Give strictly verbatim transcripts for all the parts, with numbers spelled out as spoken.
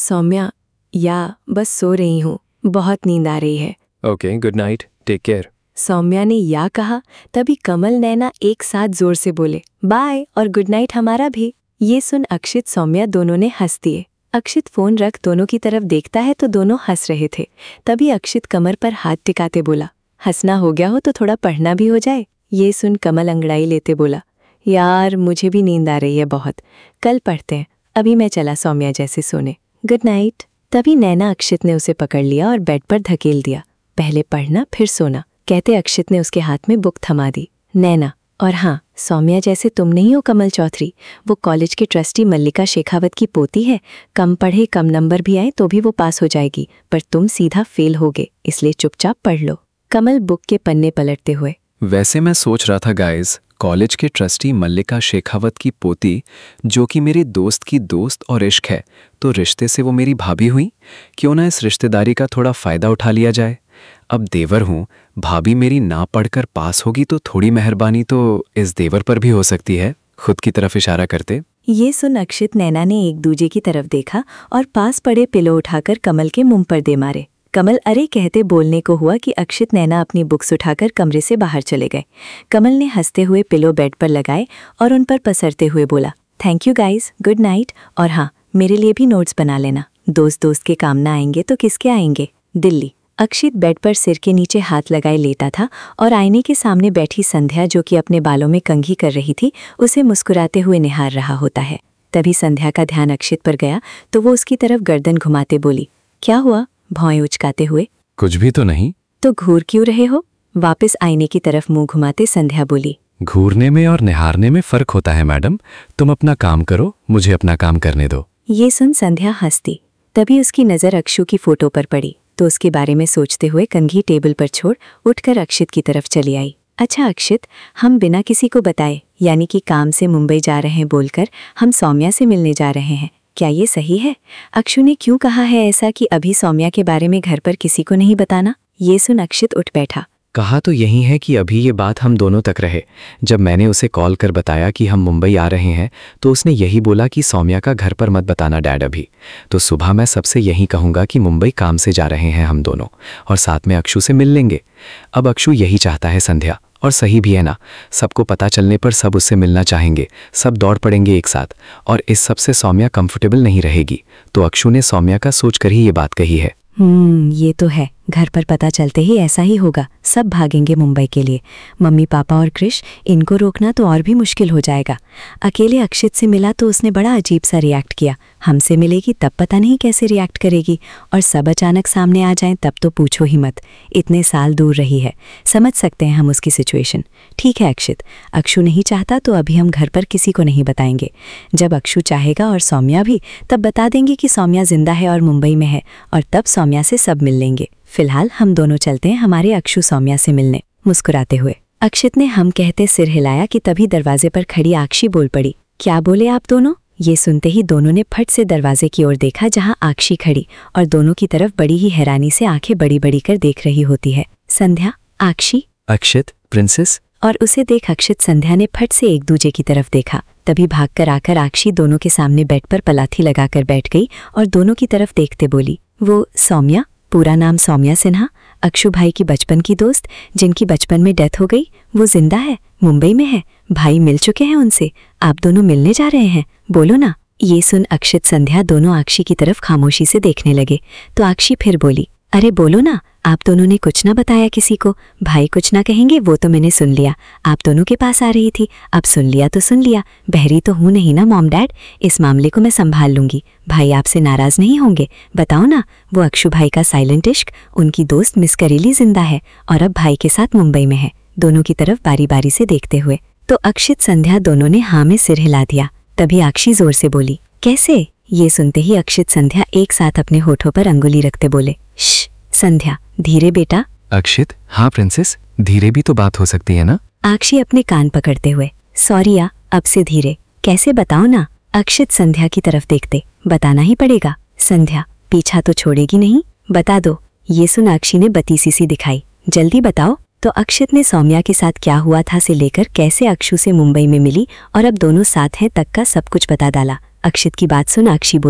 सौम्या, या बस सो रही हूँ, बहुत नींद आ रही है। Okay, good night, take care. Saumya ने या कहा, तभी कमल नैना एक साथ जोर से बोले, बाय और गुड नाइट हमारा भी। ये सुन अक्षित सौम्या दोनों ने हंस दिए। अक्षित फोन रख दोनों की तरफ देखता है तो दोनों हंस रहे थे। तभी अक्षित कमर पर हाथ टिकाते बोला, हंसना हो गया हो तो थोड़ा पढ़ना भी हो जाए। ये सुन कमल अंगड़ाई लेते बोला, यार मुझे भी नींद आ रही है बहुत, कल पढ़ते हैं, अभी मैं चला सौम्या जैसे सोने, गुड नाइट। तभी नैना अक्षित ने उसे पकड़ लिया और बेड पर धकेल दिया। पहले पढ़ना फिर सोना, कहते अक्षित ने उसके हाथ में बुक थमा दी। नैना, और हाँ, सौम्या जैसे तुम नहीं हो कमल चौधरी, वो कॉलेज के ट्रस्टी मल्लिका शेखावत की पोती है। कम पढ़े कम नंबर भी आए तो भी वो पास हो जाएगी, पर तुम सीधा फेल होगे, इसलिए चुपचाप पढ़ लो। कमल बुक के पन्ने पलटते हुए, वैसे मैं सोच रहा था गाइस, कॉलेज के ट्रस्टी मल्लिका शेखावत की पोती, जो कि मेरे दोस्त की दोस्त और इश्क है, तो रिश्ते से वो मेरी भाभी हुई। क्यों ना इस रिश्तेदारी का थोड़ा फ़ायदा उठा लिया जाए। अब देवर हूँ, भाभी मेरी ना पढ़कर पास होगी तो थोड़ी मेहरबानी तो इस देवर पर भी हो सकती है, खुद की तरफ इशारा करते। ये सुन अक्षित नैना ने एक दूजे की तरफ देखा और पास पड़े पिलो उठाकर कमल के मुंह पर दे मारे। कमल अरे कहते बोलने को हुआ कि अक्षित नैना अपनी बुक्स उठाकर कमरे से बाहर चले गए। कमल ने हंसते हुए पिलो बेड पर लगाए और उन पर पसरते हुए बोला, thank you guys, good night, और हाँ, मेरे लिए भी नोट्स बना लेना, दोस्त दोस्त के काम ना आएंगे तो किसके आएंगे। दिल्ली। अक्षित बेड पर सिर के नीचे हाथ लगाए लेटा था और आईने के सामने बैठी संध्या, जो कि अपने बालों में कंघी कर रही थी, उसे मुस्कुराते हुए निहार रहा होता है। तभी संध्या का ध्यान अक्षित पर गया तो वो उसकी तरफ गर्दन घुमाते बोली, क्या हुआ, भौएं उचकाते हुए। कुछ भी तो नहीं। तो घूर क्यों रहे हो। वापस आईने की तरफ मुंह घुमाते संध्या बोली, घूरने में और निहारने में फर्क होता है मैडम, तुम अपना काम करो, मुझे अपना काम करने दो। ये सुन संध्या हंसती। तभी उसकी नज़र अक्षु की फोटो पर पड़ी तो उसके बारे में सोचते हुए कंघी टेबल पर छोड़ उठकर अक्षित की तरफ चली आई। अच्छा अक्षित, हम बिना किसी को बताए, यानी कि काम से मुंबई जा रहे हैं बोलकर हम सौम्या से मिलने जा रहे हैं, क्या ये सही है। अक्षु ने क्यों कहा है ऐसा कि अभी सौम्या के बारे में घर पर किसी को नहीं बताना। ये सुन अक्षित उठ बैठा। कहा तो यही है कि अभी ये बात हम दोनों तक रहे। जब मैंने उसे कॉल कर बताया कि हम मुंबई आ रहे हैं तो उसने यही बोला कि सौम्या का घर पर मत बताना डैड अभी। तो सुबह मैं सबसे यही कहूँगा कि मुंबई काम से जा रहे हैं हम दोनों, और साथ में अक्षु से मिल लेंगे। अब अक्षु यही चाहता है संध्या, और सही भी है ना, सबको पता चलने पर सब उससे मिलना चाहेंगे, सब दौड़ पड़ेंगे एक साथ, और इस सब से सौम्या कंफर्टेबल नहीं रहेगी। तो अक्षु ने सौम्या का सोच कर ही ये बात कही है। हम्म ये तो है, घर पर पता चलते ही ऐसा ही होगा, सब भागेंगे मुंबई के लिए। मम्मी पापा और कृष, इनको रोकना तो और भी मुश्किल हो जाएगा। अकेले अक्षित से मिला तो उसने बड़ा अजीब सा रिएक्ट किया, हमसे मिलेगी तब पता नहीं कैसे रिएक्ट करेगी, और सब अचानक सामने आ जाएं तब तो पूछो ही मत। इतने साल दूर रही है, समझ सकते हैं हम उसकी सिचुएशन। ठीक है अक्षित, अक्षु नहीं चाहता तो अभी हम घर पर किसी को नहीं बताएंगे। जब अक्षु चाहेगा और सौम्या भी, तब बता देंगे कि सौम्या जिंदा है और मुंबई में है, और तब सौम्या से सब मिल लेंगे। फिलहाल हम दोनों चलते हैं हमारे अक्षु सौम्या से मिलने। मुस्कुराते हुए अक्षित ने हम कहते सिर हिलाया कि तभी दरवाजे पर खड़ी आक्षी बोल पड़ी, क्या बोले आप दोनों। ये सुनते ही दोनों ने फट से दरवाजे की ओर देखा जहां आक्षी खड़ी और दोनों की तरफ बड़ी ही हैरानी से आंखें बड़ी बड़ी कर देख रही होती है। संध्या, आक्षी, अक्षित, प्रिंसेस। और उसे देख अक्षित संध्या ने फट से एक दूजे की तरफ देखा। तभी भागकर आकर आक्षी दोनों के सामने बेड पर पलाथी लगाकर बैठ गई और दोनों की तरफ देखते बोली, वो सौम्या, पूरा नाम सौम्या सिन्हा, अक्षु भाई की बचपन की दोस्त, जिनकी बचपन में डेथ हो गई, वो जिंदा है, मुंबई में है, भाई मिल चुके हैं उनसे, आप दोनों मिलने जा रहे हैं, बोलो ना। ये सुन अक्षित संध्या दोनों आक्षी की तरफ खामोशी से देखने लगे तो आक्षी फिर बोली, अरे बोलो ना, आप दोनों ने कुछ ना बताया किसी को, भाई कुछ ना कहेंगे वो तो मैंने सुन लिया, आप दोनों के पास आ रही थी, अब सुन लिया तो सुन लिया, बहरी तो हूँ नहीं ना मॉम डैड, इस मामले को मैं संभाल लूंगी, भाई आपसे नाराज नहीं होंगे, बताओ ना। वो अक्षु भाई का साइलेंट इश्क, उनकी दोस्त मिस करेली जिंदा है और अब भाई के साथ मुंबई में है। दोनों की तरफ बारी बारी से देखते हुए तो अक्षित संध्या दोनों ने हाँ में सिर हिला दिया। तभी आक्षी जोर से बोली, कैसे। ये सुनते ही अक्षित संध्या एक साथ अपने होठों पर अंगुली रखते बोले, श्श संध्या, धीरे बेटा। अक्षित, हाँ प्रिंसेस, धीरे भी तो बात हो सकती है ना। आक्षी अपने कान पकड़ते हुए, सॉरी या, अब से धीरे, कैसे बताओ ना। अक्षित संध्या की तरफ देखते, बताना ही पड़ेगा। संध्या, पीछा तो छोड़ेगी नहीं, बता दो। ये सुन आक्षी ने बतीसी सी दिखाई, जल्दी बताओ। तो अक्षित ने सौम्या के साथ क्या हुआ था से लेकर कैसे अक्षु से मुंबई में मिली और अब दोनों साथ हैं तक का सब कुछ बता डाला। अक्षित की बात सुन आक्षी बोली,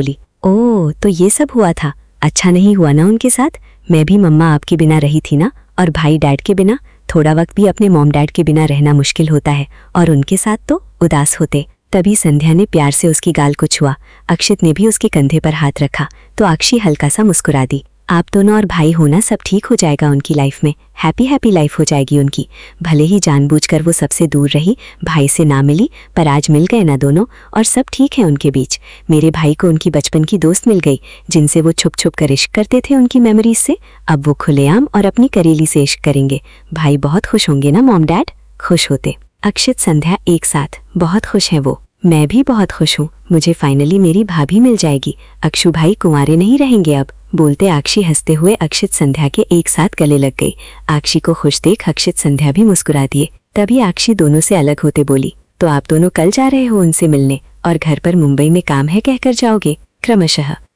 ओह, तो ये सब हुआ था। अच्छा नहीं हुआ ना उनके साथ। मैं भी मम्मा आपके बिना रही थी ना, और भाई डैड के बिना। थोड़ा वक्त भी अपने मॉम डैड के बिना रहना मुश्किल होता है, और उनके साथ तो उदास होते। तभी संध्या ने प्यार से उसकी गाल को छुआ। अक्षित ने भी उसके कंधे पर हाथ रखा तो आक्षी हल्का सा मुस्कुरा दी। आप दोनों और भाई होना, सब ठीक हो जाएगा उनकी लाइफ में। हैप्पी हैप्पी लाइफ हो जाएगी उनकी। भले ही जानबूझकर वो सबसे दूर रही, भाई से ना मिली, पर आज मिल गए ना दोनों, और सब ठीक है उनके बीच। मेरे भाई को उनकी बचपन की दोस्त मिल गई, जिनसे वो छुप छुप कर इश्क करते थे उनकी मेमोरीज से। अब वो खुलेआम और अपनी करेली से इश्क करेंगे। भाई बहुत खुश होंगे ना मॉम डैड? खुश होते। अक्षित संध्या एक साथ बहुत खुश हैं वो। मैं भी बहुत खुश हूँ। मुझे फाइनली मेरी भाभी मिल जाएगी। अक्षु भाई कुंवारे नहीं रहेंगे अब। बोलते आक्षी हंसते हुए अक्षित संध्या के एक साथ गले लग गई। आक्षी को खुश देख अक्षित संध्या भी मुस्कुरा दिए। तभी आक्षी दोनों से अलग होते बोली, तो आप दोनों कल जा रहे हो उनसे मिलने, और घर पर मुंबई में काम है कहकर जाओगे? क्रमशः